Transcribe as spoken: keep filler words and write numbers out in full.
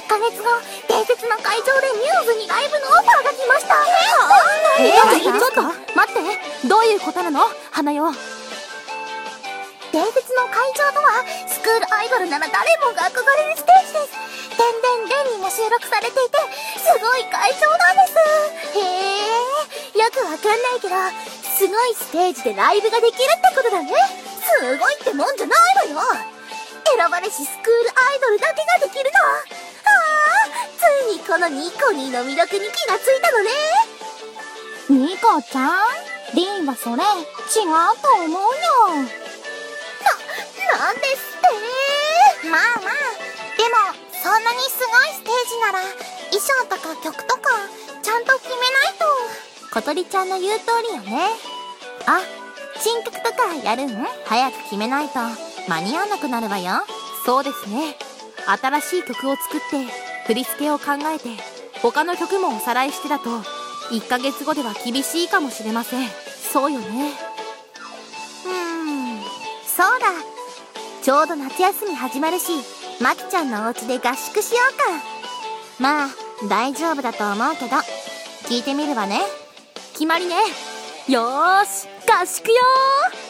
っかげつ後、伝説の会場でミューズにライブのオファーが来ました。 ええー、 ー、ちょっと待って、どういうことなの花よ。 伝説の会場とは、スクールアイドルなら誰もが憧れるステージです。でんでんでんにも収録されていて、すごい会場なんです。へえ、よくわかんないけど、すごいステージでライブができるってことだね。すごいってもんじゃないわよ。選ばれしスクールアイドルだけができるの。ああ、ついにこのニコニーの魅力に気がついたのね。 ニコちゃん、リンはそれ違うと思うよ。 な、なんですって。 まあまあ、でもそんなにすごいステージなら衣装とか曲とかちゃんと決めないと。小鳥ちゃんの言う通りよね。あ、新曲とかやるん？早く決めないと間に合わなくなるわよ。そうですね。新しい曲を作って振り付けを考えて他の曲もおさらいしてだといっかげつごでは厳しいかもしれません。そうよね。うーん、そうだ。ちょうど夏休み始まるし、まきちゃんのお家で合宿しようか。まあ大丈夫だと思うけど聞いてみるわね。決まりね。よーし、合宿よー。